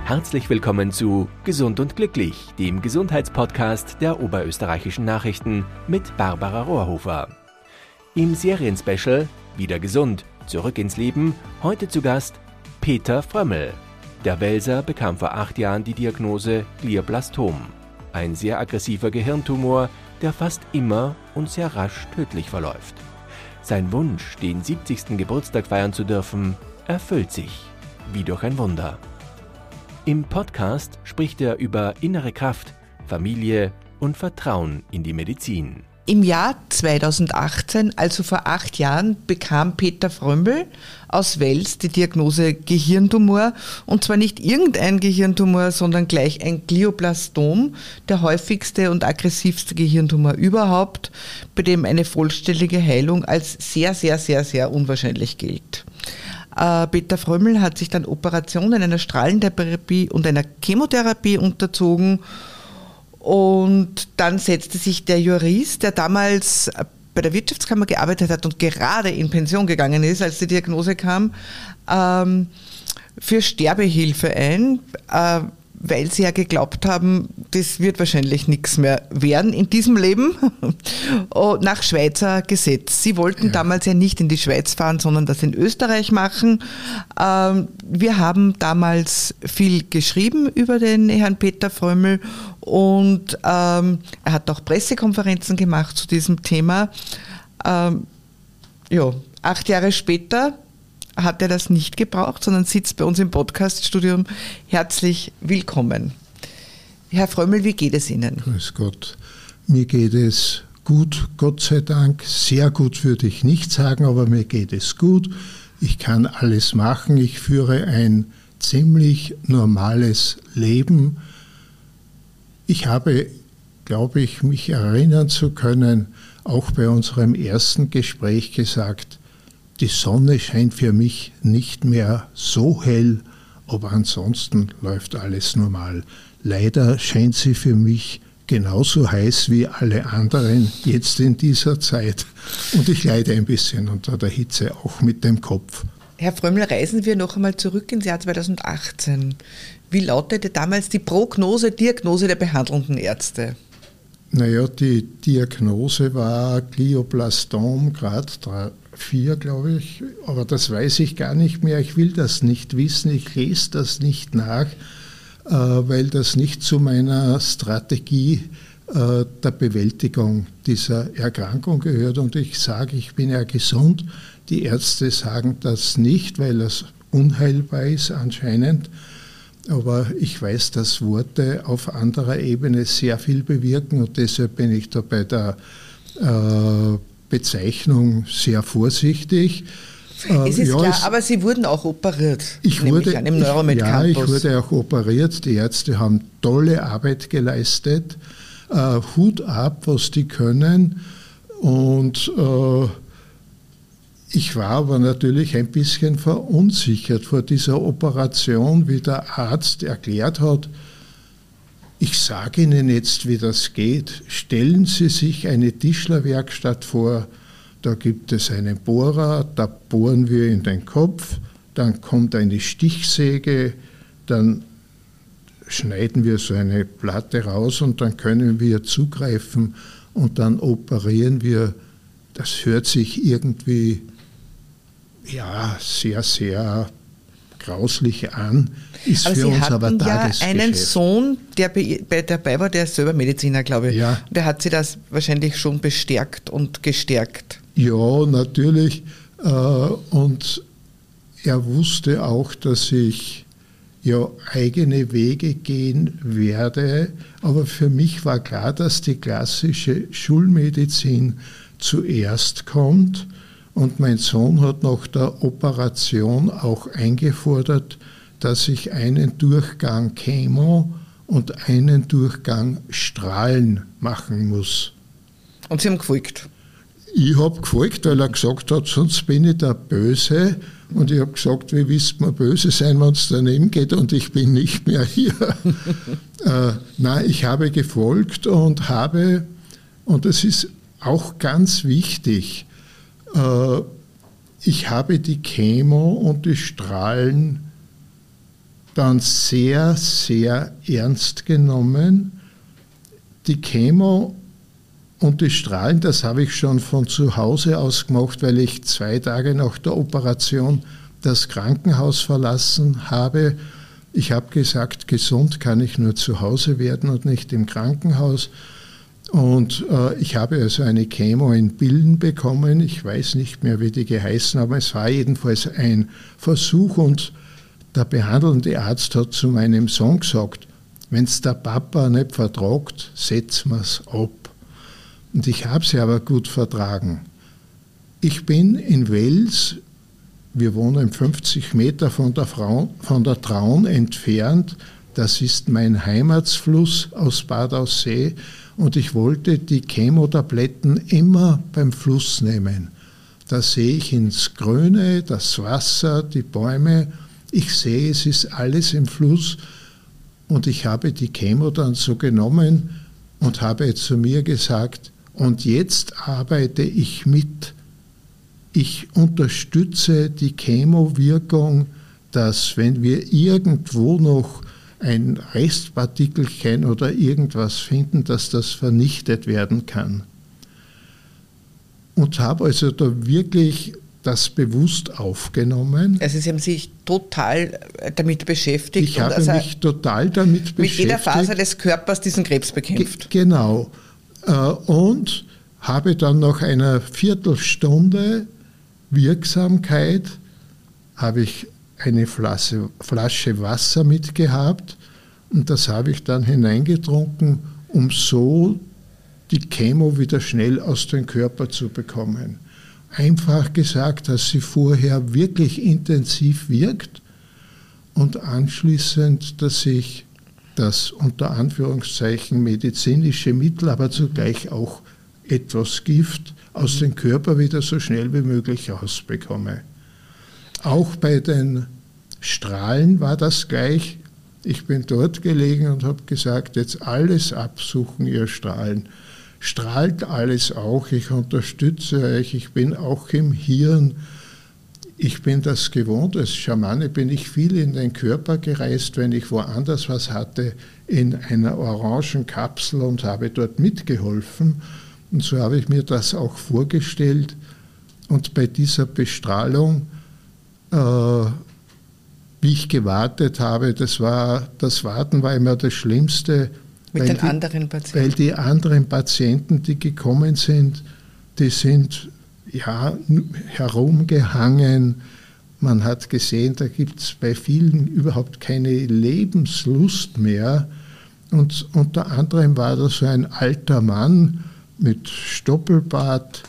Herzlich willkommen zu Gesund und Glücklich, dem Gesundheitspodcast der Oberösterreichischen Nachrichten mit Barbara Rohrhofer. Im Serienspecial Wieder gesund, zurück ins Leben, heute zu Gast Peter Frömml. Der Welser bekam vor 8 Jahren die Diagnose Glioblastom, ein sehr aggressiver Gehirntumor, der fast immer und sehr rasch tödlich verläuft. Sein Wunsch, den 70. Geburtstag feiern zu dürfen, erfüllt sich, wie durch ein Wunder. Im Podcast spricht er über innere Kraft, Familie und Vertrauen in die Medizin. Im Jahr 2018, also vor 8 Jahren, bekam Peter Frömml aus Wels die Diagnose Gehirntumor. Und zwar nicht irgendein Gehirntumor, sondern gleich ein Glioblastom, der häufigste und aggressivste Gehirntumor überhaupt, bei dem eine vollständige Heilung als sehr, sehr, sehr, sehr unwahrscheinlich gilt. Peter Frömml hat sich dann Operationen einer Strahlentherapie und einer Chemotherapie unterzogen. Und dann setzte sich der Jurist, der damals bei der Wirtschaftskammer gearbeitet hat und gerade in Pension gegangen ist, als die Diagnose kam, für Sterbehilfe ein, weil sie ja geglaubt haben, das wird wahrscheinlich nichts mehr werden in diesem Leben, nach Schweizer Gesetz. Sie wollten damals ja nicht in die Schweiz fahren, sondern das in Österreich machen. Wir haben damals viel geschrieben über den Herrn Peter Frömml und er hat auch Pressekonferenzen gemacht zu diesem Thema. 8 Jahre später hat er das nicht gebraucht, sondern sitzt bei uns im Podcaststudium. Herzlich willkommen. Herr Frömml, wie geht es Ihnen? Grüß Gott. Mir geht es gut, Gott sei Dank. Sehr gut würde ich nicht sagen, aber mir geht es gut. Ich kann alles machen. Ich führe ein ziemlich normales Leben. Ich habe, glaube ich, mich erinnern zu können, auch bei unserem ersten Gespräch gesagt, die Sonne scheint für mich nicht mehr so hell, aber ansonsten läuft alles normal. Leider scheint sie für mich genauso heiß wie alle anderen jetzt in dieser Zeit. Und ich leide ein bisschen unter der Hitze, auch mit dem Kopf. Herr Frömml, reisen wir noch einmal zurück ins Jahr 2018. Wie lautete damals die Diagnose der behandelnden Ärzte? Naja, die Diagnose war Glioblastom Grad 4, glaube ich, aber das weiß ich gar nicht mehr. Ich will das nicht wissen, ich lese das nicht nach, weil das nicht zu meiner Strategie der Bewältigung dieser Erkrankung gehört. Und ich sage, ich bin ja gesund. Die Ärzte sagen das nicht, weil das unheilbar ist anscheinend. Aber ich weiß, dass Worte auf anderer Ebene sehr viel bewirken und deshalb bin ich da bei der Bezeichnung sehr vorsichtig. Es ist klar, aber Sie wurden auch operiert, im Neuromed Campus. Ja, ich wurde auch operiert. Die Ärzte haben tolle Arbeit geleistet. Hut ab, was die können. Und ich war aber natürlich ein bisschen verunsichert vor dieser Operation, wie der Arzt erklärt hat. Ich sage Ihnen jetzt, wie das geht. Stellen Sie sich eine Tischlerwerkstatt vor, da gibt es einen Bohrer, da bohren wir in den Kopf, dann kommt eine Stichsäge, dann schneiden wir so eine Platte raus und dann können wir zugreifen und dann operieren wir. Das hört sich irgendwie sehr, sehr grauslich an, ist aber für Sie uns hatten aber Tagesgeschäft. Ja einen Sohn, der dabei war, der ist selber Mediziner, glaube ich. Ja. Der hat Sie das wahrscheinlich schon bestärkt und gestärkt. Ja, natürlich. Und er wusste auch, dass ich ja eigene Wege gehen werde. Aber für mich war klar, dass die klassische Schulmedizin zuerst kommt. Und mein Sohn hat nach der Operation auch eingefordert, dass ich einen Durchgang Chemo und einen Durchgang Strahlen machen muss. Und Sie haben gefolgt? Ich habe gefolgt, weil er gesagt hat, sonst bin ich der Böse. Und ich habe gesagt, wie willst du mir böse sein, wenn es daneben geht und ich bin nicht mehr hier. Nein, ich habe gefolgt und das ist auch ganz wichtig, ich habe die Chemo und die Strahlen dann sehr, sehr ernst genommen. Die Chemo und die Strahlen, das habe ich schon von zu Hause aus gemacht, weil ich 2 Tage nach der Operation das Krankenhaus verlassen habe. Ich habe gesagt, gesund kann ich nur zu Hause werden und nicht im Krankenhaus. Und ich habe also eine Chemo in Billen bekommen. Ich weiß nicht mehr, wie die geheißen haben. Es war jedenfalls ein Versuch und der behandelnde Arzt hat zu meinem Sohn gesagt, wenn es der Papa nicht vertragt, setzen wir es ab. Und ich habe sie aber gut vertragen. Ich bin in Wels, wir wohnen 50 Meter von der Traun entfernt. Das ist mein Heimatsfluss aus Bad Aussee. Und ich wollte die Chemotabletten immer beim Fluss nehmen. Da sehe ich ins Grüne, das Wasser, die Bäume. Ich sehe, es ist alles im Fluss. Und ich habe die Chemo dann so genommen und habe zu mir gesagt, und jetzt arbeite ich mit. Ich unterstütze die Chemowirkung, dass wenn wir irgendwo noch ein Restpartikelchen oder irgendwas finden, dass das vernichtet werden kann. Und habe also da wirklich das bewusst aufgenommen. Also Sie haben sich total damit beschäftigt. Ich habe mich total damit beschäftigt. Mit jeder Faser des Körpers diesen Krebs bekämpft. Genau. Und habe dann nach einer Viertelstunde Wirksamkeit, habe ich eine Flasche Wasser mitgehabt und das habe ich dann hineingetrunken, um so die Chemo wieder schnell aus dem Körper zu bekommen. Einfach gesagt, dass sie vorher wirklich intensiv wirkt und anschließend, dass ich das unter Anführungszeichen medizinische Mittel, aber zugleich auch etwas Gift aus dem Körper wieder so schnell wie möglich rausbekomme. Auch bei den Strahlen war das gleich. Ich bin dort gelegen und habe gesagt, jetzt alles absuchen, ihr Strahlen. Strahlt alles auch, ich unterstütze euch, ich bin auch im Hirn. Ich bin das gewohnt, als Schamane bin ich viel in den Körper gereist, wenn ich woanders was hatte, in einer orangen Kapsel und habe dort mitgeholfen. Und so habe ich mir das auch vorgestellt. Und bei dieser Bestrahlung, wie ich gewartet habe, das Warten war immer das Schlimmste. Mit den anderen Patienten? Weil die anderen Patienten, die gekommen sind, die sind ja herumgehangen. Man hat gesehen, da gibt es bei vielen überhaupt keine Lebenslust mehr. Und unter anderem war da so ein alter Mann mit Stoppelbart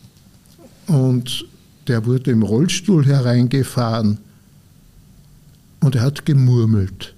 und der wurde im Rollstuhl hereingefahren und er hat gemurmelt.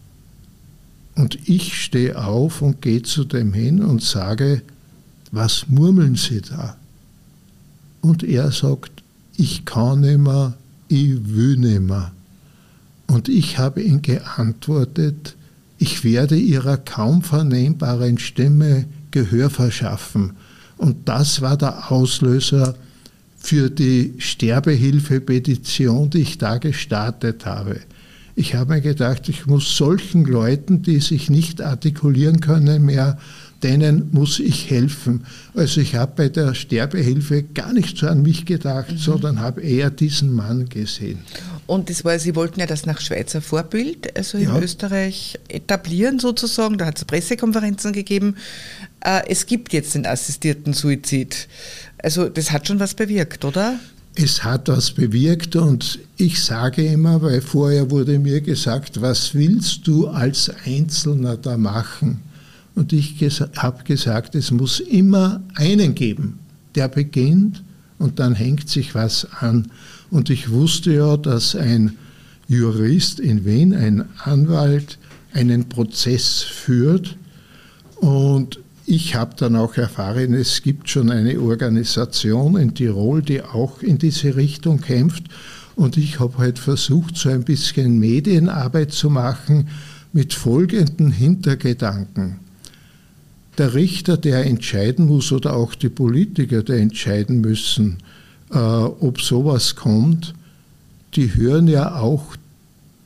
Und ich stehe auf und gehe zu dem hin und sage, was murmeln Sie da? Und er sagt, ich kann nicht mehr, ich will nicht mehr. Und ich habe ihm geantwortet, ich werde Ihrer kaum vernehmbaren Stimme Gehör verschaffen. Und das war der Auslöser für die Sterbehilfe-Petition, die ich da gestartet habe. Ich habe mir gedacht, ich muss solchen Leuten, die sich nicht artikulieren können mehr, denen muss ich helfen. Also ich habe bei der Sterbehilfe gar nicht so an mich gedacht, sondern habe eher diesen Mann gesehen. Und das war, Sie wollten ja das nach Schweizer Vorbild, also in Österreich etablieren sozusagen. Da hat es Pressekonferenzen gegeben. Es gibt jetzt den assistierten Suizid. Also das hat schon was bewirkt, oder? Es hat was bewirkt und ich sage immer, weil vorher wurde mir gesagt, was willst du als Einzelner da machen? Und ich habe gesagt, es muss immer einen geben, der beginnt und dann hängt sich was an. Und ich wusste ja, dass ein Jurist in Wien, ein Anwalt, einen Prozess führt. Und ich habe dann auch erfahren, es gibt schon eine Organisation in Tirol, die auch in diese Richtung kämpft. Und ich habe halt versucht, so ein bisschen Medienarbeit zu machen mit folgenden Hintergedanken. Der Richter, der entscheiden muss, oder auch die Politiker, die entscheiden müssen, ob sowas kommt, die hören ja auch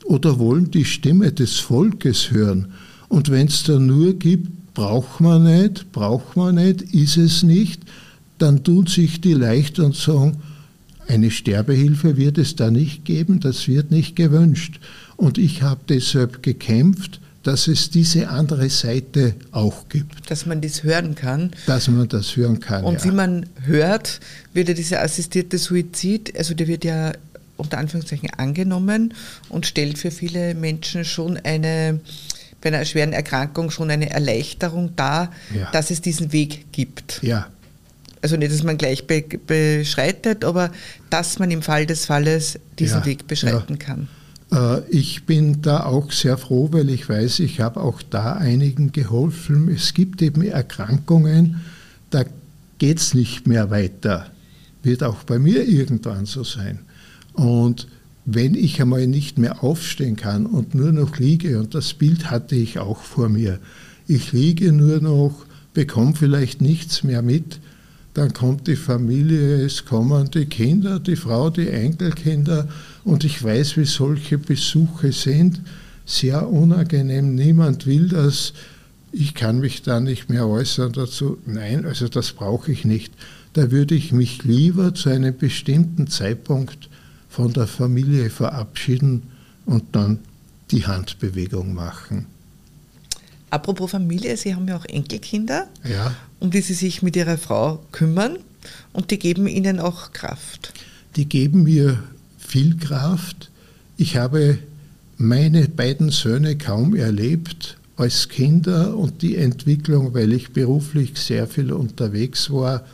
oder wollen die Stimme des Volkes hören. Und wenn es da nur gibt, braucht man nicht, ist es nicht, dann tun sich die leicht und sagen, eine Sterbehilfe wird es da nicht geben, das wird nicht gewünscht. Und ich habe deshalb gekämpft, dass es diese andere Seite auch gibt. Dass man das hören kann. Dass man das hören kann, und ja. Wie man hört, wird ja dieser assistierte Suizid, also der wird ja unter Anführungszeichen angenommen und stellt für viele Menschen schon bei einer schweren Erkrankung schon eine Erleichterung dar, Ja. dass es diesen Weg gibt. Ja. Also nicht, dass man gleich beschreitet, aber dass man im Fall des Falles diesen Weg beschreiten kann. Ich bin da auch sehr froh, weil ich weiß, ich habe auch da einigen geholfen. Es gibt eben Erkrankungen, da geht es nicht mehr weiter. Wird auch bei mir irgendwann so sein. Und wenn ich einmal nicht mehr aufstehen kann und nur noch liege, und das Bild hatte ich auch vor mir, ich liege nur noch, bekomme vielleicht nichts mehr mit, dann kommt die Familie, es kommen die Kinder, die Frau, die Enkelkinder, und ich weiß, wie solche Besuche sind, sehr unangenehm, niemand will das, ich kann mich da nicht mehr äußern dazu, nein, also das brauche ich nicht. Da würde ich mich lieber zu einem bestimmten Zeitpunkt von der Familie verabschieden und dann die Handbewegung machen. Apropos Familie, Sie haben ja auch Enkelkinder, Ja. um die Sie sich mit Ihrer Frau kümmern, und die geben Ihnen auch Kraft. Die geben mir viel Kraft. Ich habe meine beiden Söhne kaum erlebt als Kinder und die Entwicklung, weil ich beruflich sehr viel unterwegs war.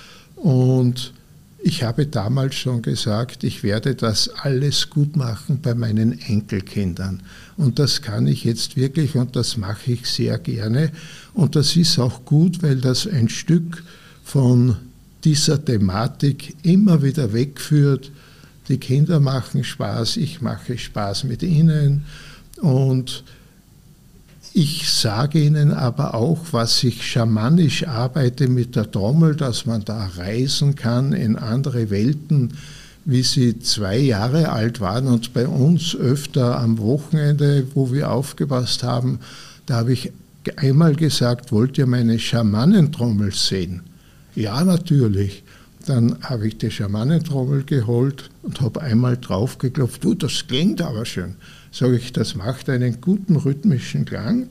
Und ich habe damals schon gesagt, ich werde das alles gut machen bei meinen Enkelkindern. Und das kann ich jetzt wirklich und das mache ich sehr gerne. Und das ist auch gut, weil das ein Stück von dieser Thematik immer wieder wegführt. Die Kinder machen Spaß, ich mache Spaß mit ihnen. Und ich sage Ihnen aber auch, was ich schamanisch arbeite mit der Trommel, dass man da reisen kann in andere Welten, wie sie 2 Jahre alt waren und bei uns öfter am Wochenende, wo wir aufgepasst haben, da habe ich einmal gesagt, wollt ihr meine Schamanentrommel sehen? Ja, natürlich. Dann habe ich die Schamanentrommel geholt und habe einmal draufgeklopft. Du, das klingt aber schön. Sage ich, das macht einen guten rhythmischen Klang.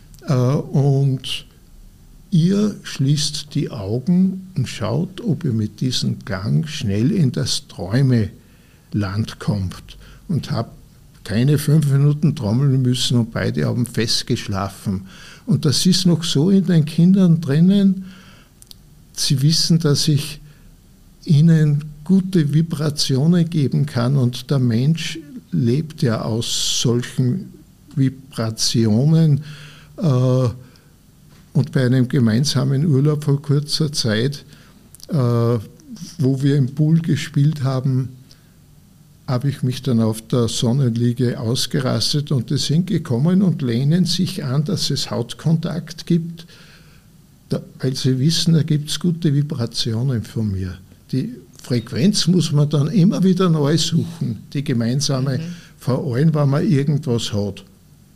Und ihr schließt die Augen und schaut, ob ihr mit diesem Klang schnell in das Träumeland kommt. Und habe keine 5 Minuten trommeln müssen und beide haben fest geschlafen. Und das ist noch so in den Kindern drinnen. Sie wissen, dass ich ihnen gute Vibrationen geben kann und der Mensch lebt ja aus solchen Vibrationen. Und bei einem gemeinsamen Urlaub vor kurzer Zeit, wo wir im Pool gespielt haben, habe ich mich dann auf der Sonnenliege ausgerastet und die sind gekommen und lehnen sich an, dass es Hautkontakt gibt, weil sie wissen, da gibt es gute Vibrationen von mir. Die Frequenz muss man dann immer wieder neu suchen, die gemeinsame, vor allem, wenn man irgendwas hat.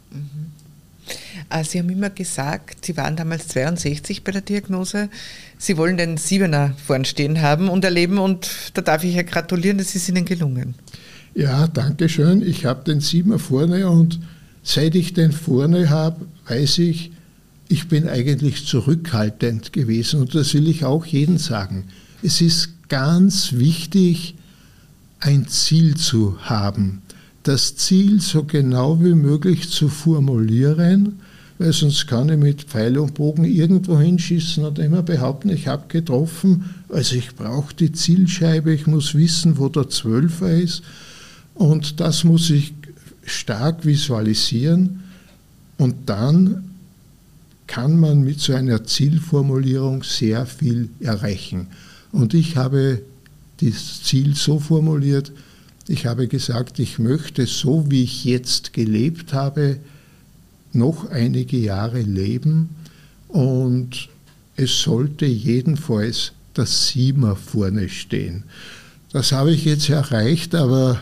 Sie haben immer gesagt, Sie waren damals 62 bei der Diagnose, Sie wollen den 7er vorn stehen haben und erleben, und da darf ich ja gratulieren, das ist Ihnen gelungen. Ja, danke schön. Ich habe den 7er vorne und seit ich den vorne habe, weiß ich, ich bin eigentlich zurückhaltend gewesen und das will ich auch jedem sagen. Es ist ganz wichtig, ein Ziel zu haben. Das Ziel so genau wie möglich zu formulieren, weil sonst kann ich mit Pfeil und Bogen irgendwo hinschießen und immer behaupten, ich habe getroffen. Also ich brauche die Zielscheibe, ich muss wissen, wo der 12er ist und das muss ich stark visualisieren und dann kann man mit so einer Zielformulierung sehr viel erreichen. Und ich habe das Ziel so formuliert, ich habe gesagt, ich möchte, so wie ich jetzt gelebt habe, noch einige Jahre leben und es sollte jedenfalls das 7er vorne stehen. Das habe ich jetzt erreicht, aber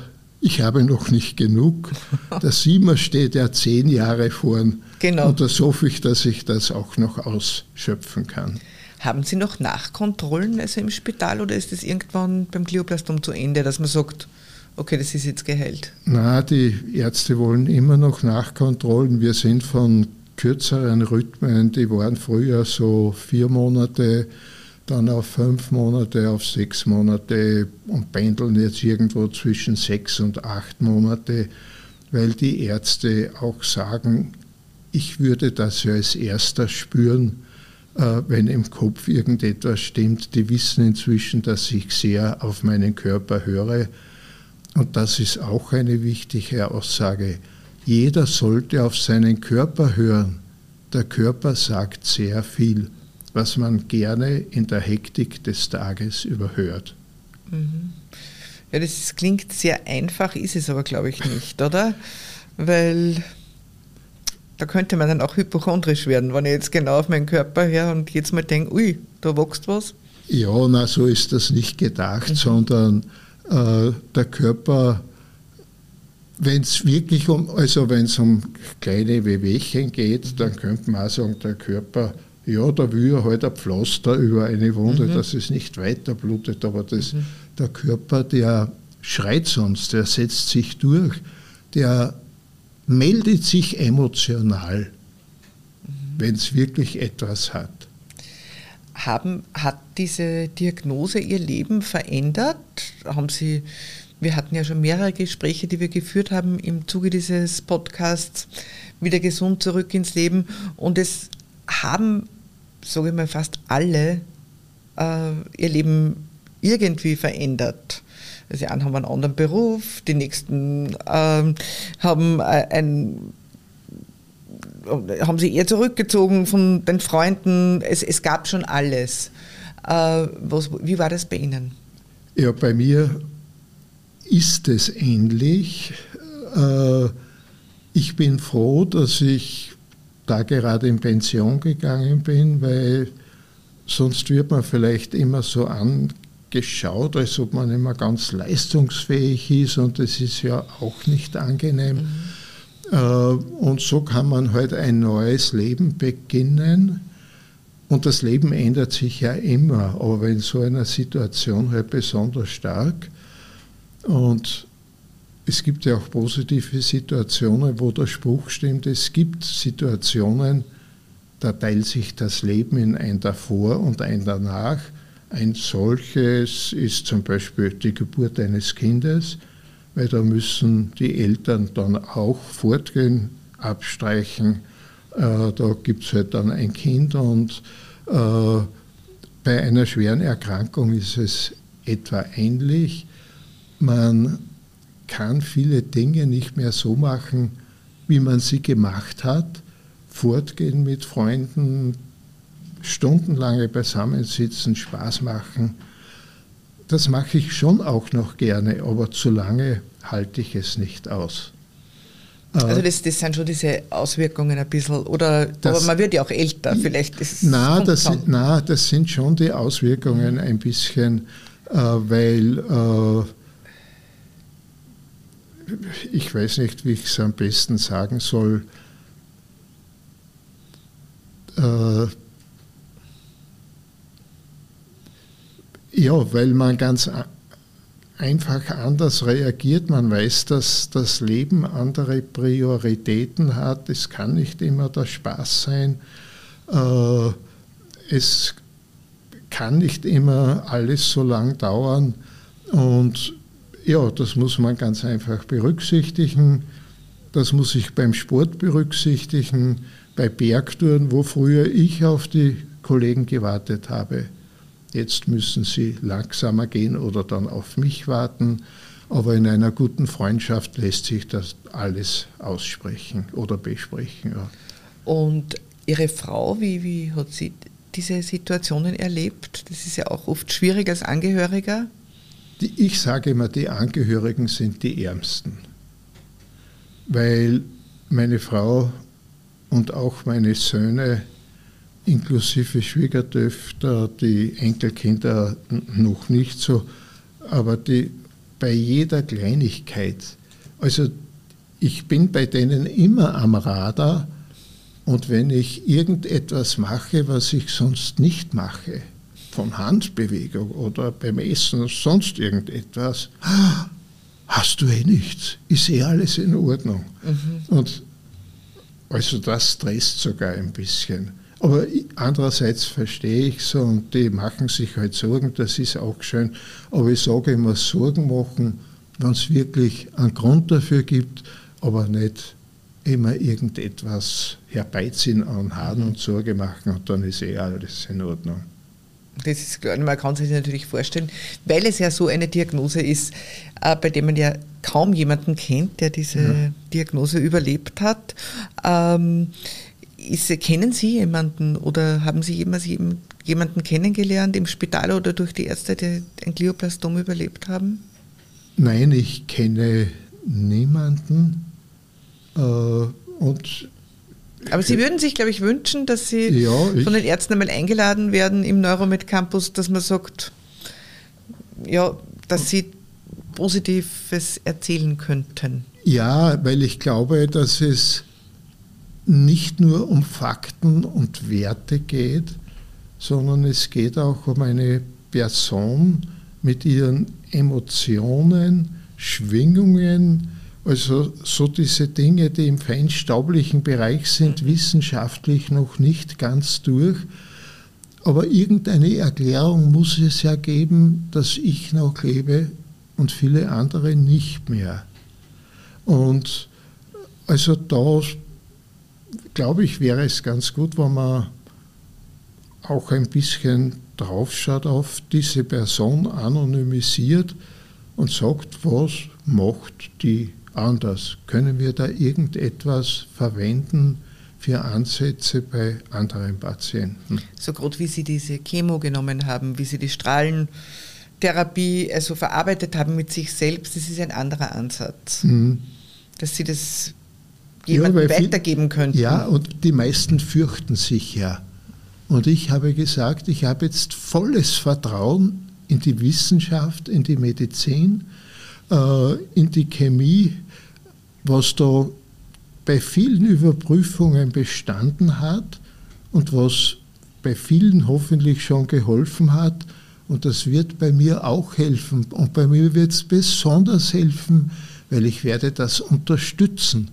ich habe noch nicht genug. Der 7er steht ja 10 Jahre vorn. Genau. Und das hoffe ich, dass ich das auch noch ausschöpfen kann. Haben Sie noch Nachkontrollen also im Spital oder ist das irgendwann beim Glioblastom zu Ende, dass man sagt, okay, das ist jetzt geheilt? Na, die Ärzte wollen immer noch Nachkontrollen. Wir sind von kürzeren Rhythmen, die waren früher so 4 Monate, dann auf 5 Monate, auf 6 Monate und pendeln jetzt irgendwo zwischen 6 und 8 Monate, weil die Ärzte auch sagen, ich würde das ja als erster spüren, wenn im Kopf irgendetwas stimmt. Die wissen inzwischen, dass ich sehr auf meinen Körper höre. Und das ist auch eine wichtige Aussage. Jeder sollte auf seinen Körper hören. Der Körper sagt sehr viel, was man gerne in der Hektik des Tages überhört. Ja, das klingt sehr einfach, ist es aber, glaube ich, nicht, oder? Weil da könnte man dann auch hypochondrisch werden, wenn ich jetzt genau auf meinen Körper höre und jetzt mal denke, ui, da wächst was. Ja, na, so ist das nicht gedacht, sondern der Körper, wenn es wirklich wenn es um kleine Wehwehchen geht, dann könnte man auch sagen, der Körper, ja, da will er halt ein Pflaster über eine Wunde, dass es nicht weiter blutet, aber der Körper, der schreit sonst, der setzt sich durch, der meldet sich emotional, wenn es wirklich etwas hat. Hat diese Diagnose Ihr Leben verändert? Wir hatten ja schon mehrere Gespräche, die wir geführt haben im Zuge dieses Podcasts, wieder gesund zurück ins Leben, und es haben, sage ich mal, fast alle ihr Leben irgendwie verändert. Also die einen haben einen anderen Beruf, die nächsten haben sie eher zurückgezogen von den Freunden. Es gab schon alles. Wie war das bei Ihnen? Ja, bei mir ist es ähnlich. Ich bin froh, dass ich da gerade in Pension gegangen bin, weil sonst wird man vielleicht immer so angeschaut, als ob man immer ganz leistungsfähig ist, und das ist ja auch nicht angenehm. Und so kann man halt ein neues Leben beginnen, und das Leben ändert sich ja immer, aber in so einer Situation halt besonders stark. Und es gibt ja auch positive Situationen, wo der Spruch stimmt, es gibt Situationen, da teilt sich das Leben in ein Davor und ein Danach. Ein solches ist zum Beispiel die Geburt eines Kindes, weil da müssen die Eltern dann auch fortgehen, abstreichen. Da gibt es halt dann ein Kind, und bei einer schweren Erkrankung ist es etwa ähnlich. Man kann viele Dinge nicht mehr so machen, wie man sie gemacht hat. Fortgehen mit Freunden, stundenlange beisammensitzen, Spaß machen. Das mache ich schon auch noch gerne, aber zu lange halte ich es nicht aus. Also das sind schon diese Auswirkungen ein bisschen, aber man wird ja auch älter, vielleicht. Das sind schon die Auswirkungen ein bisschen, weil ich weiß nicht, wie ich es am besten sagen soll. Ja, weil man ganz einfach anders reagiert. Man weiß, dass das Leben andere Prioritäten hat. Es kann nicht immer der Spaß sein. Es kann nicht immer alles so lang dauern. Und ja, das muss man ganz einfach berücksichtigen. Das muss ich beim Sport berücksichtigen, bei Bergtouren, wo früher ich auf die Kollegen gewartet habe. Jetzt müssen sie langsamer gehen oder dann auf mich warten. Aber in einer guten Freundschaft lässt sich das alles aussprechen oder besprechen. Ja. Und Ihre Frau, wie hat sie diese Situationen erlebt? Das ist ja auch oft schwierig als Angehöriger. Ich sage immer, die Angehörigen sind die Ärmsten. Weil meine Frau und auch meine Söhne, inklusive Schwiegertöchter, die Enkelkinder noch nicht so, aber die bei jeder Kleinigkeit Also ich bin bei denen immer am Radar und wenn ich irgendetwas mache, was ich sonst nicht mache, von Handbewegung oder beim Essen, sonst irgendetwas, hast du nichts, ist alles in Ordnung. Und also das stresst sogar ein bisschen. Aber andererseits verstehe ich so und die machen sich halt Sorgen, das ist auch schön. Aber ich sage immer, Sorgen machen, wenn es wirklich einen Grund dafür gibt, aber nicht immer irgendetwas herbeiziehen an Haaren und Sorge machen und dann ist alles in Ordnung. Das ist klar, man kann sich das natürlich vorstellen, weil es ja so eine Diagnose ist, bei der man ja kaum jemanden kennt, der diese Diagnose überlebt hat. Kennen Sie jemanden oder haben Sie jemanden kennengelernt im Spital oder durch die Ärzte, die ein Glioblastom überlebt haben? Nein, ich kenne niemanden. Aber Sie würden sich, glaube ich, wünschen, dass Sie von den Ärzten einmal eingeladen werden im Neuromed Campus, dass man sagt, ja, dass Sie Positives erzählen könnten. Ja, weil ich glaube, dass es nicht nur um Fakten und Werte geht, sondern es geht auch um eine Person mit ihren Emotionen, Schwingungen, also so diese Dinge, die im feinstaublichen Bereich sind, wissenschaftlich noch nicht ganz durch. Aber irgendeine Erklärung muss es ja geben, dass ich noch lebe und viele andere nicht mehr. Und also da, glaube ich, wäre es ganz gut, wenn man auch ein bisschen draufschaut auf diese Person, anonymisiert und sagt, was macht die anders? Können wir da irgendetwas verwenden für Ansätze bei anderen Patienten? So gerade wie Sie diese Chemo genommen haben, wie Sie die Strahlentherapie also verarbeitet haben mit sich selbst, das ist ein anderer Ansatz. Dass Sie das jemandem weitergeben könnten. Ja, und die meisten fürchten sich ja. Und ich habe gesagt, ich habe jetzt volles Vertrauen in die Wissenschaft, in die Medizin, in die Chemie, was da bei vielen Überprüfungen bestanden hat und was bei vielen hoffentlich schon geholfen hat. Und das wird bei mir auch helfen. Und bei mir wird es besonders helfen, weil ich werde das unterstützen.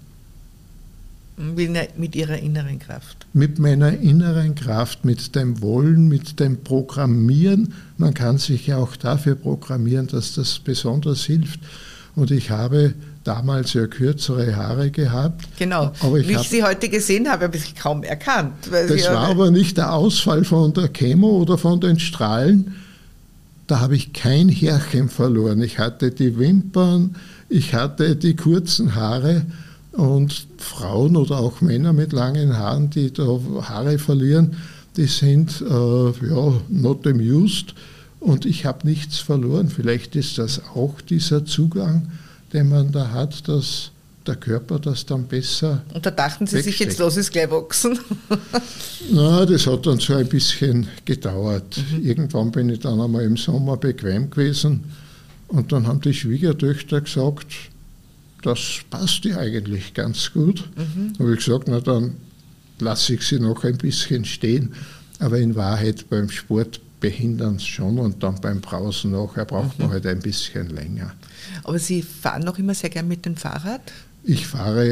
Mit Ihrer inneren Kraft? Mit meiner inneren Kraft, mit dem Wollen, mit dem Programmieren. Man kann sich ja auch dafür programmieren, dass das besonders hilft. Und ich habe damals ja kürzere Haare gehabt. Genau, wie ich Sie heute gesehen habe, habe ich Sie kaum erkannt. Das war aber nicht der Ausfall von der Chemo oder von den Strahlen. Da habe ich kein Härchen verloren. Ich hatte die Wimpern, ich hatte die kurzen Haare. Und Frauen oder auch Männer mit langen Haaren, die da Haare verlieren, die sind not amused. Und ich habe nichts verloren. Vielleicht ist das auch dieser Zugang, den man da hat, dass der Körper das dann besser. Und da dachten Sie sich, jetzt lass es gleich wachsen? Na, das hat dann so ein bisschen gedauert. Irgendwann bin ich dann einmal im Sommer bequem gewesen. Und dann haben die Schwiegertöchter gesagt, das passt ja eigentlich ganz gut. Habe ich gesagt, na dann lasse ich sie noch ein bisschen stehen. Aber in Wahrheit beim Sport behindern es schon und dann beim Brausen nachher braucht man halt ein bisschen länger. Aber Sie fahren noch immer sehr gern mit dem Fahrrad? Ich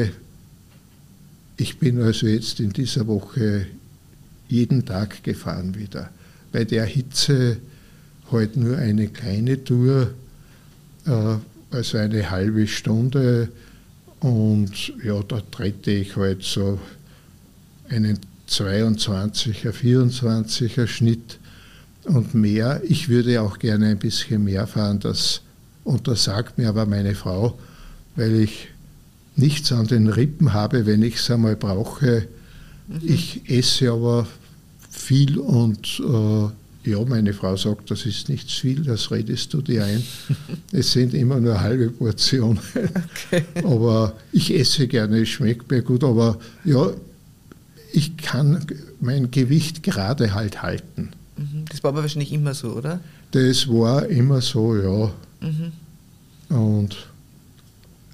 bin also jetzt in dieser Woche jeden Tag gefahren wieder. Bei der Hitze heute nur eine kleine Tour, also eine halbe Stunde und ja, da trete ich halt so einen 22er, 24er Schnitt und mehr. Ich würde auch gerne ein bisschen mehr fahren, das untersagt mir aber meine Frau, weil ich nichts an den Rippen habe, wenn ich es einmal brauche. Ich esse aber viel und meine Frau sagt, das ist nicht viel, das redest du dir ein. Es sind immer nur halbe Portionen. Okay. Aber ich esse gerne, es schmeckt mir gut, aber ja, ich kann mein Gewicht gerade halt halten. Das war aber wahrscheinlich immer so, oder? Das war immer so, ja. Und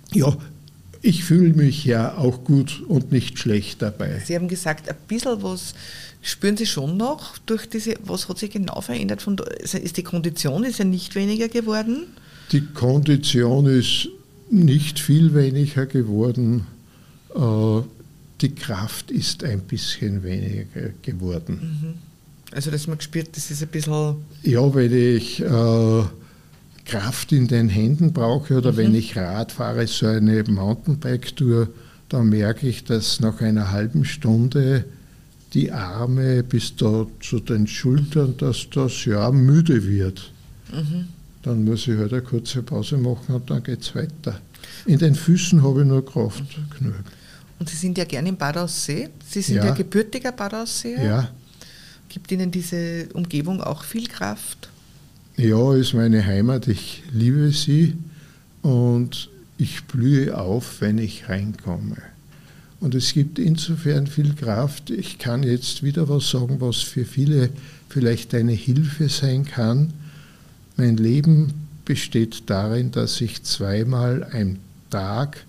Ja, ich fühle mich ja auch gut und nicht schlecht dabei. Sie haben gesagt, ein bisschen was spüren Sie schon noch durch diese, was hat sich genau verändert? Ist die Kondition ist ja nicht weniger geworden? Die Kondition ist nicht viel weniger geworden. Die Kraft ist ein bisschen weniger geworden. Also, dass man gespürt, das ist ein bisschen... Ja, wenn ich Kraft in den Händen brauche oder wenn ich Rad fahre, so eine Mountainbike-Tour, dann merke ich, dass nach einer halben Stunde die Arme bis da zu den Schultern, dass das ja müde wird. Dann muss ich halt eine kurze Pause machen und dann geht es weiter. In den Füßen habe ich nur Kraft genug. Und Sie sind ja gerne im Bad Aussee. Sie sind ja gebürtiger Bad Ausseer. Ja. Gibt Ihnen diese Umgebung auch viel Kraft? Ja, ist meine Heimat. Ich liebe sie und ich blühe auf, wenn ich reinkomme. Und es gibt insofern viel Kraft. Ich kann jetzt wieder was sagen, was für viele vielleicht eine Hilfe sein kann. Mein Leben besteht darin, dass ich zweimal am Tag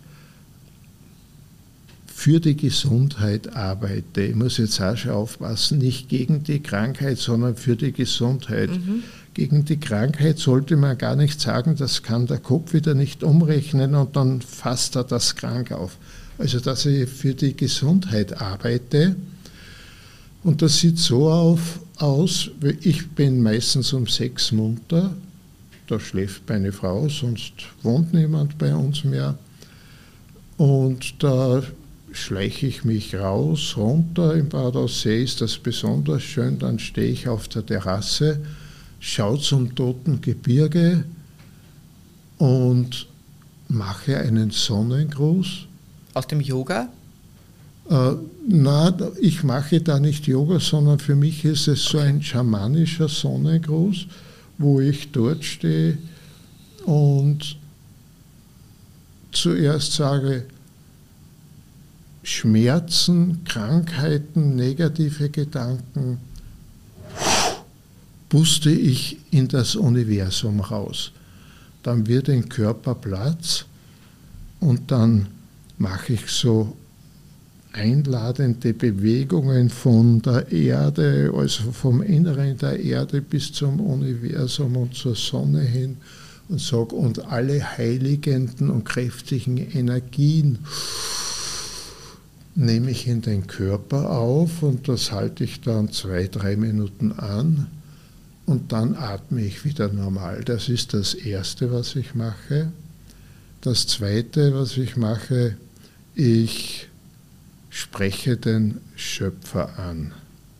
für die Gesundheit arbeite. Ich muss jetzt auch schon aufpassen, nicht gegen die Krankheit, sondern für die Gesundheit. Gegen die Krankheit sollte man gar nicht sagen, das kann der Kopf wieder nicht umrechnen und dann fasst er das krank auf. Also, dass ich für die Gesundheit arbeite. Und das sieht so aus, ich bin meistens um 6 munter, da schläft meine Frau, sonst wohnt niemand bei uns mehr. Und da schleiche ich mich raus, runter. Im Bad Aussee ist das besonders schön. Dann stehe ich auf der Terrasse, schaue zum Toten Gebirge und mache einen Sonnengruß. Aus dem Yoga? Nein, ich mache da nicht Yoga, sondern für mich ist es so ein schamanischer Sonnengruß, wo ich dort stehe und zuerst sage, Schmerzen, Krankheiten, negative Gedanken puste ich in das Universum raus. Dann wird im Körper Platz und dann mache ich so einladende Bewegungen von der Erde, also vom Inneren der Erde bis zum Universum und zur Sonne hin und sage, und alle heiligenden und kräftigen Energien nehme ich in den Körper auf und das halte ich dann 2-3 Minuten an und dann atme ich wieder normal. Das ist das Erste, was ich mache. Das Zweite, was ich mache, ich spreche den Schöpfer an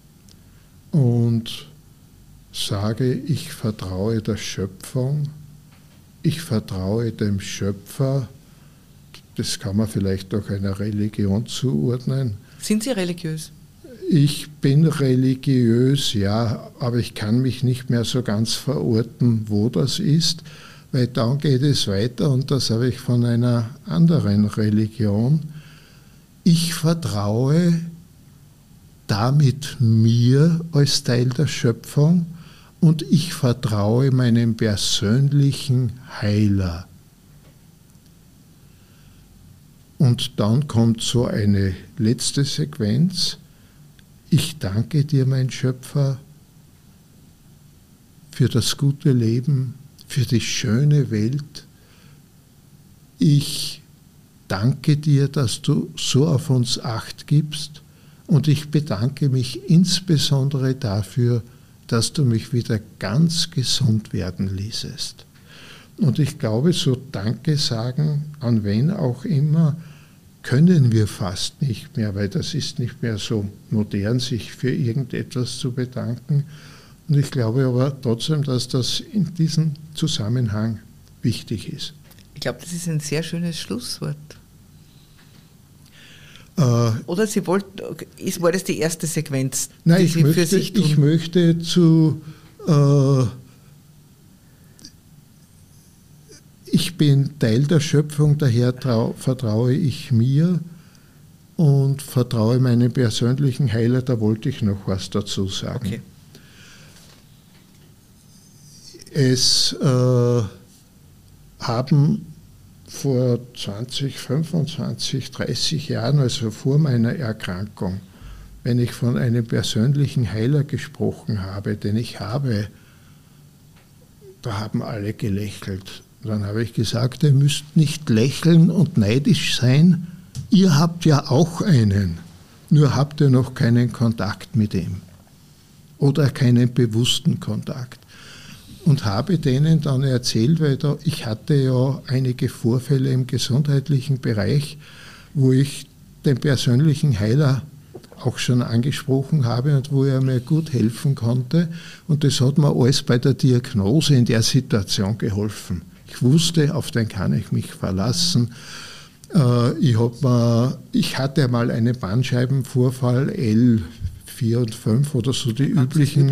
und sage, ich vertraue der Schöpfung, ich vertraue dem Schöpfer. Das kann man vielleicht auch einer Religion zuordnen. Sind Sie religiös? Ich bin religiös, ja, aber ich kann mich nicht mehr so ganz verorten, wo das ist, weil dann geht es weiter und das habe ich von einer anderen Religion. Ich vertraue damit mir als Teil der Schöpfung und ich vertraue meinem persönlichen Heiler. Und dann kommt so eine letzte Sequenz. Ich danke dir, mein Schöpfer, für das gute Leben, für die schöne Welt. Ich danke dir, dass du so auf uns Acht gibst und ich bedanke mich insbesondere dafür, dass du mich wieder ganz gesund werden ließest. Und ich glaube, so Danke sagen, an wen auch immer, können wir fast nicht mehr, weil das ist nicht mehr so modern, sich für irgendetwas zu bedanken. Und ich glaube aber trotzdem, dass das in diesem Zusammenhang wichtig ist. Ich glaube, das ist ein sehr schönes Schlusswort. Oder Sie wollten, war das die erste Sequenz, nein, die Sie für sich tun? Ich möchte zu ich bin Teil der Schöpfung, daher vertraue ich mir und vertraue meinem persönlichen Heiler, da wollte ich noch was dazu sagen. Okay. Es haben vor 20, 25, 30 Jahren, also vor meiner Erkrankung, wenn ich von einem persönlichen Heiler gesprochen habe, den ich habe, da haben alle gelächelt. Dann habe ich gesagt, ihr müsst nicht lächeln und neidisch sein, ihr habt ja auch einen, nur habt ihr noch keinen Kontakt mit ihm oder keinen bewussten Kontakt. Und habe denen dann erzählt, weil ich hatte ja einige Vorfälle im gesundheitlichen Bereich, wo ich den persönlichen Heiler auch schon angesprochen habe und wo er mir gut helfen konnte. Und das hat mir alles bei der Diagnose in der Situation geholfen. Ich wusste, auf den kann ich mich verlassen. Ich hatte mal einen Bandscheibenvorfall, L4 und 5 oder so, die üblichen.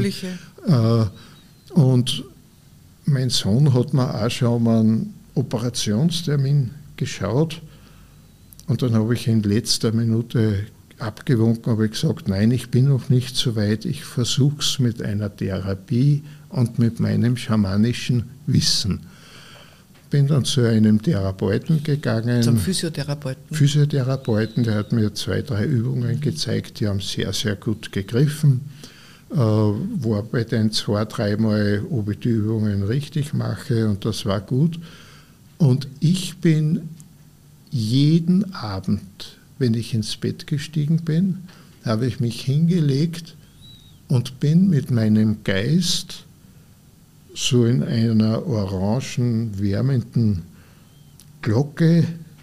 Und mein Sohn hat mir auch schon mal einen Operationstermin geschaut. Und dann habe ich in letzter Minute abgewunken, habe gesagt, nein, ich bin noch nicht so weit, ich versuche es mit einer Therapie und mit meinem schamanischen Wissen. Bin dann zu einem Therapeuten gegangen. Zum Physiotherapeuten? Physiotherapeuten, der hat mir 2, 3 Übungen gezeigt, die haben sehr, sehr gut gegriffen. War bei den 2, 3 Mal, ob ich die Übungen richtig mache und das war gut. Und ich bin jeden Abend, wenn ich ins Bett gestiegen bin, habe ich mich hingelegt und bin mit meinem Geist so in einer orangen, wärmenden Glocke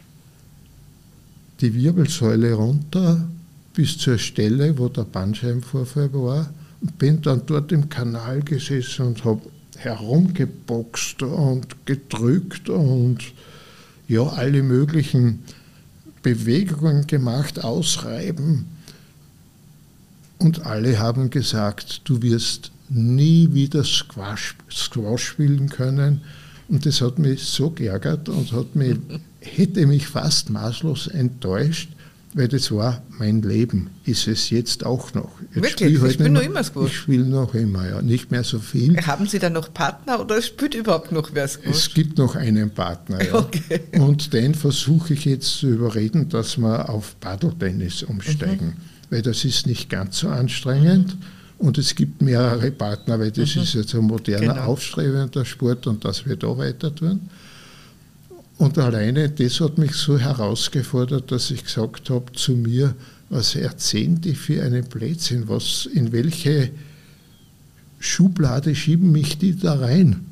die Wirbelsäule runter bis zur Stelle, wo der Bandscheibenvorfall war, und bin dann dort im Kanal gesessen und habe herumgeboxt und gedrückt und ja, alle möglichen Bewegungen gemacht, ausreiben. Und alle haben gesagt, du wirst nie wieder Squash spielen können. Und das hat mich so geärgert und hätte mich fast maßlos enttäuscht, weil das war mein Leben, ist es jetzt auch noch. Wirklich? Ich spiele noch immer Squash? Ich spiele noch immer, ja, nicht mehr so viel. Haben Sie da noch Partner oder spielt überhaupt noch wer Squash? Es gibt noch einen Partner, ja. Okay. Und den versuche ich jetzt zu überreden, dass wir auf Paddeltennis umsteigen, weil das ist nicht ganz so anstrengend und es gibt mehrere Partner, weil das ist jetzt ein moderner, aufstrebender Sport und das wird auch weiter tun. Und alleine das hat mich so herausgefordert, dass ich gesagt habe zu mir, was erzählen die für einen Blödsinn, in welche Schublade schieben mich die da rein?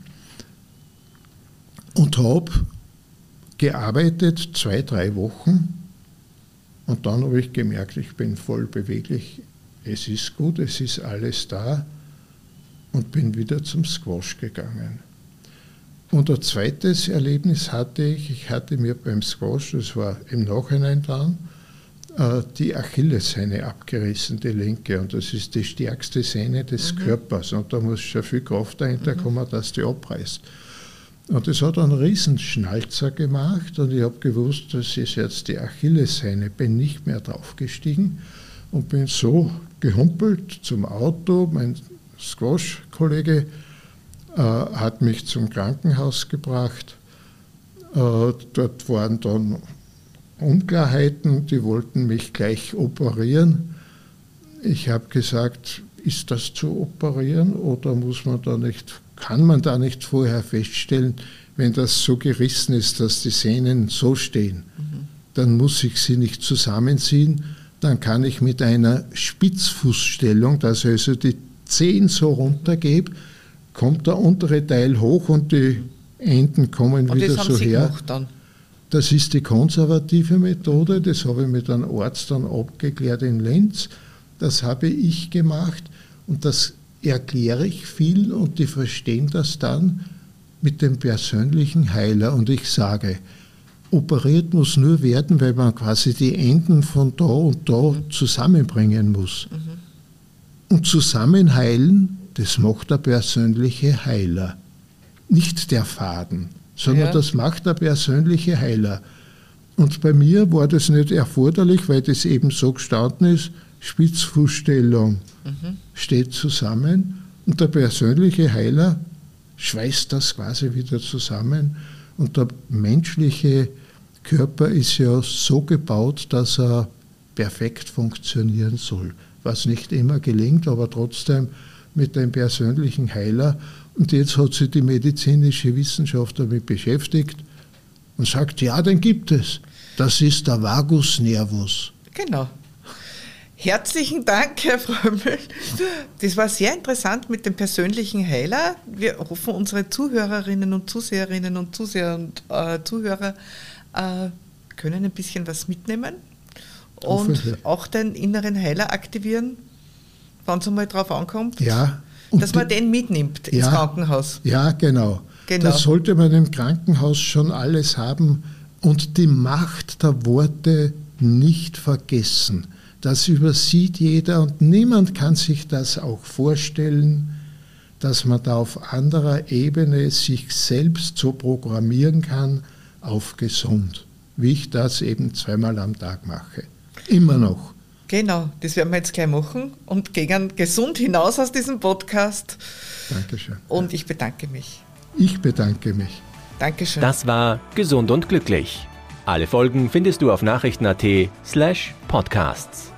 Und habe gearbeitet 2, 3 Wochen und dann habe ich gemerkt, ich bin voll beweglich, es ist gut, es ist alles da und bin wieder zum Squash gegangen. Und ein zweites Erlebnis hatte ich hatte mir beim Squash, das war im Nachhinein dann, die Achillessehne abgerissen, die linke. Und das ist die stärkste Sehne des Körpers. Und da muss schon viel Kraft dahinter kommen, dass die abreißt. Und das hat einen Riesenschnalzer gemacht und ich habe gewusst, das ist jetzt die Achillessehne, bin nicht mehr draufgestiegen und bin so gehumpelt zum Auto. Mein Squash-Kollege hat mich zum Krankenhaus gebracht. Dort waren dann Unklarheiten, die wollten mich gleich operieren. Ich habe gesagt, ist das zu operieren oder kann man da nicht vorher feststellen, wenn das so gerissen ist, dass die Sehnen so stehen, dann muss ich sie nicht zusammenziehen, dann kann ich mit einer Spitzfußstellung, dass ich also die Zehen so runtergebe, kommt der untere Teil hoch und die Enden kommen und wieder so her. Dann. Das ist die konservative Methode, das habe ich mit einem Arzt dann abgeklärt in Linz. Das habe ich gemacht und das erkläre ich viel und die verstehen das dann mit dem persönlichen Heiler. Und ich sage, operiert muss nur werden, weil man quasi die Enden von da und da zusammenbringen muss. Und zusammen heilen, das macht der persönliche Heiler. Nicht der Faden, sondern das macht der persönliche Heiler. Und bei mir war das nicht erforderlich, weil das eben so gestanden ist, Spitzfußstellung steht zusammen und der persönliche Heiler schweißt das quasi wieder zusammen. Und der menschliche Körper ist ja so gebaut, dass er perfekt funktionieren soll. Was nicht immer gelingt, aber trotzdem mit dem persönlichen Heiler. Und jetzt hat sich die medizinische Wissenschaft damit beschäftigt und sagt, ja, den gibt es. Das ist der Vagus nervus. Genau. Herzlichen Dank, Herr Frömmel. Das war sehr interessant mit dem persönlichen Heiler. Wir hoffen, unsere Zuhörerinnen und Zuseherinnen und Zuseher und Zuhörer können ein bisschen was mitnehmen und auch den inneren Heiler aktivieren, wenn es einmal drauf ankommt, ja, dass man den mitnimmt ins Krankenhaus. Ja, genau. Das sollte man im Krankenhaus schon alles haben und die Macht der Worte nicht vergessen. Das übersieht jeder und niemand kann sich das auch vorstellen, dass man da auf anderer Ebene sich selbst so programmieren kann auf gesund, wie ich das eben 2-mal am Tag mache. Immer noch. Genau, das werden wir jetzt gleich machen und gehen gesund hinaus aus diesem Podcast. Dankeschön. Und ich bedanke mich. Ich bedanke mich. Dankeschön. Das war Gesund und Glücklich. Alle Folgen findest du auf nachrichten.at/podcasts.